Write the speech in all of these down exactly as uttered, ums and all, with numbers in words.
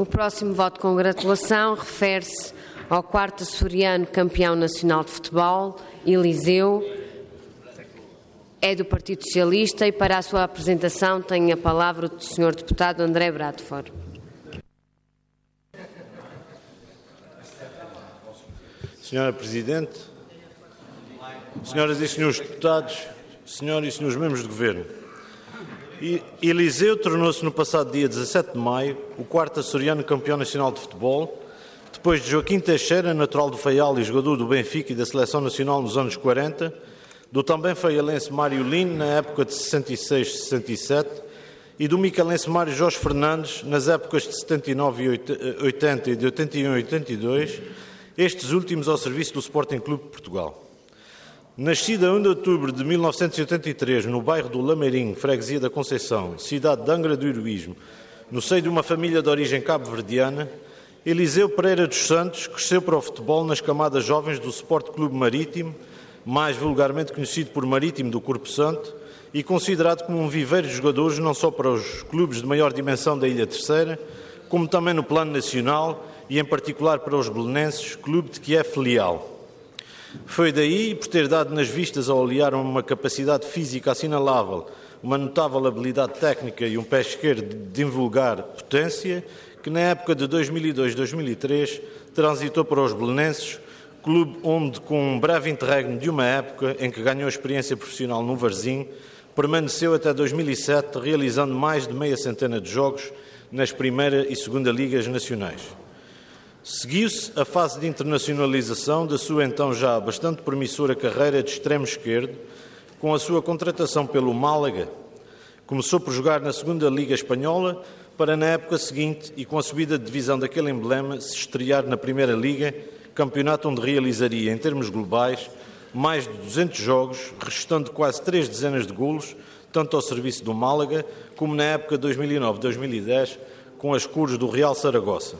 O próximo voto de congratulação refere-se ao quarto açoriano campeão nacional de futebol, Eliseu. É do Partido Socialista e para a sua apresentação tem a palavra o senhor deputado André Bradford. Senhora Presidente, senhoras e senhores deputados, senhoras e senhores membros do Governo, Eliseu tornou-se no passado dia dezassete de maio o quarto açoriano campeão nacional de futebol, depois de Joaquim Teixeira, natural do Faial e jogador do Benfica e da Seleção Nacional nos anos quarenta, do também faialense Mário Lino na época de sessenta e seis sessenta e sete e do micalense Mário Jorge Fernandes nas épocas de setenta e nove e oitenta e de oitenta e um e oitenta e dois, estes últimos ao serviço do Sporting Clube de Portugal. Nascido a um de outubro de mil novecentos e oitenta e três no bairro do Lameirinho, freguesia da Conceição, cidade de Angra do Heroísmo, no seio de uma família de origem cabo-verdiana, Eliseu Pereira dos Santos cresceu para o futebol nas camadas jovens do Sport Clube Marítimo, mais vulgarmente conhecido por Marítimo do Corpo Santo, e considerado como um viveiro de jogadores não só para os clubes de maior dimensão da Ilha Terceira, como também no plano nacional e em particular para os belenenses, clube de que é filial. Foi daí, por ter dado nas vistas ao aliar uma capacidade física assinalável, uma notável habilidade técnica e um pé esquerdo de invulgar potência, que na época de dois mil e dois a dois mil e três transitou para os belenenses, clube onde, com um breve interregno de uma época em que ganhou experiência profissional no Varzim, permaneceu até dois mil e sete, realizando mais de meia centena de jogos nas primeira e segunda ligas nacionais. Seguiu-se a fase de internacionalização da sua então já bastante promissora carreira de extremo esquerdo, com a sua contratação pelo Málaga. Começou por jogar na segunda Liga Espanhola, para na época seguinte, e com a subida de divisão daquele emblema, se estrear na Primeira Liga, campeonato onde realizaria, em termos globais, mais de duzentos jogos, restando quase três dezenas de golos, tanto ao serviço do Málaga, como na época de dois mil e nove a dois mil e dez, com as cores do Real Saragossa.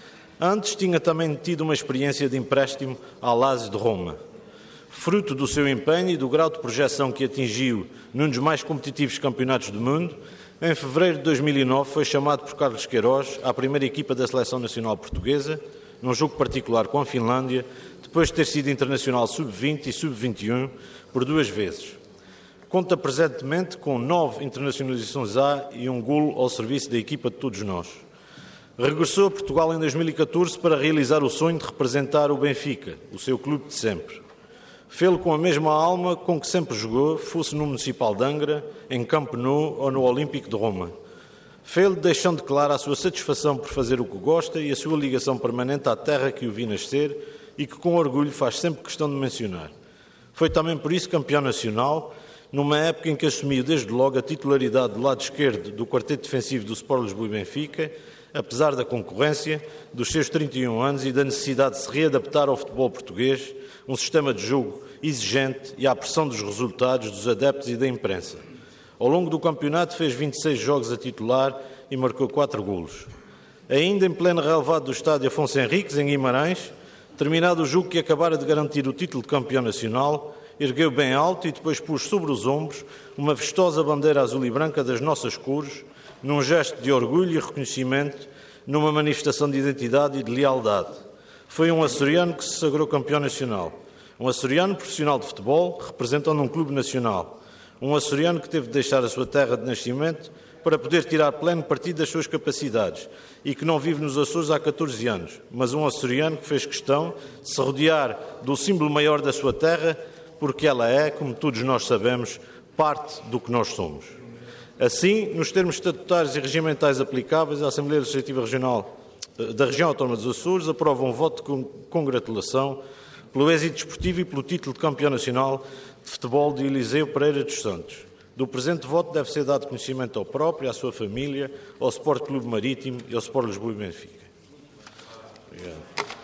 Antes tinha também tido uma experiência de empréstimo ao Lazio de Roma. Fruto do seu empenho e do grau de projeção que atingiu num dos mais competitivos campeonatos do mundo, em fevereiro de dois mil e nove foi chamado por Carlos Queiroz à primeira equipa da Seleção Nacional Portuguesa, num jogo particular com a Finlândia, depois de ter sido internacional sub vinte e sub vinte e um por duas vezes. Conta presentemente com nove internacionalizações A e um golo ao serviço da equipa de todos nós. Regressou a Portugal em dois mil e catorze para realizar o sonho de representar o Benfica, o seu clube de sempre. Fê-lo com a mesma alma com que sempre jogou, fosse no Municipal de Angra, em Camp Nou ou no Olímpico de Roma. Fê-lo deixando clara a sua satisfação por fazer o que gosta e a sua ligação permanente à terra que o vi nascer e que com orgulho faz sempre questão de mencionar. Foi também por isso campeão nacional, numa época em que assumiu desde logo a titularidade do lado esquerdo do quarteto defensivo do Sport Lisboa e Benfica, apesar da concorrência, dos seus trinta e um anos e da necessidade de se readaptar ao futebol português, um sistema de jogo exigente e à pressão dos resultados dos adeptos e da imprensa. Ao longo do campeonato fez vinte e seis jogos a titular e marcou quatro golos. Ainda em pleno relevado do estádio Afonso Henriques, em Guimarães, terminado o jogo que acabara de garantir o título de campeão nacional, ergueu bem alto e depois pôs sobre os ombros uma vistosa bandeira azul e branca das nossas cores, num gesto de orgulho e reconhecimento, numa manifestação de identidade e de lealdade. Foi um açoriano que se sagrou campeão nacional. Um açoriano profissional de futebol, representando um clube nacional. Um açoriano que teve de deixar a sua terra de nascimento para poder tirar pleno partido das suas capacidades e que não vive nos Açores há catorze anos, mas um açoriano que fez questão de se rodear do símbolo maior da sua terra, porque ela é, como todos nós sabemos, parte do que nós somos. Assim, nos termos estatutários e regimentais aplicáveis, a Assembleia Legislativa Regional da Região Autónoma dos Açores aprova um voto de congratulação pelo êxito desportivo e pelo título de campeão nacional de futebol de Eliseu Pereira dos Santos. Do presente voto deve ser dado conhecimento ao próprio, à sua família, ao Sport Clube Marítimo e ao Sport Lisboa e Benfica. Obrigado.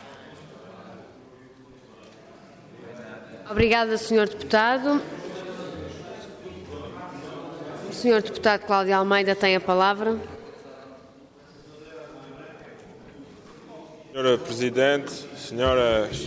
Obrigada, senhor Deputado. O senhor Deputado Cláudio Almeida tem a palavra. Senhora Presidente, senhoras...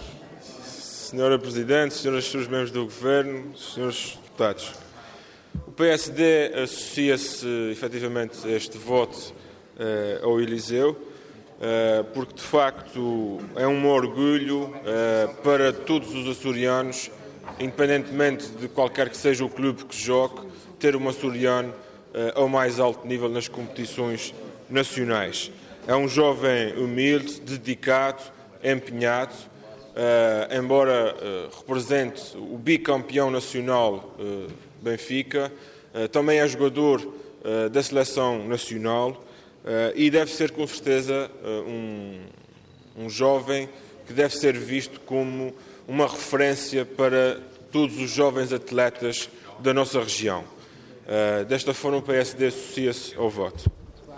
Senhora Presidente, senhoras e senhores membros do Governo, senhores deputados. P S D associa-se efetivamente a este voto uh, ao Eliseu, uh, porque de facto é um orgulho uh, para todos os açorianos, independentemente de qualquer que seja o clube que jogue, ter um açoriano uh, ao mais alto nível nas competições nacionais. É um jovem humilde, dedicado, empenhado, uh, embora uh, represente o bicampeão nacional uh, Benfica, uh, também é jogador uh, da seleção nacional uh, e deve ser com certeza uh, um, um jovem que deve ser visto como uma referência para todos os jovens atletas da nossa região. Uh, desta forma o P S D associa-se ao voto.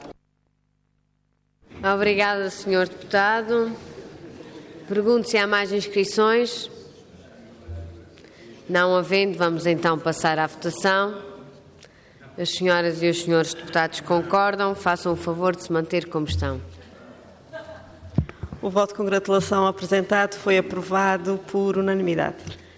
Obrigada, senhor Deputado. Pergunto se há mais inscrições. Não havendo, vamos então passar à votação. As senhoras e os senhores deputados concordam, façam o favor de se manter como estão. O voto de congratulação apresentado foi aprovado por unanimidade.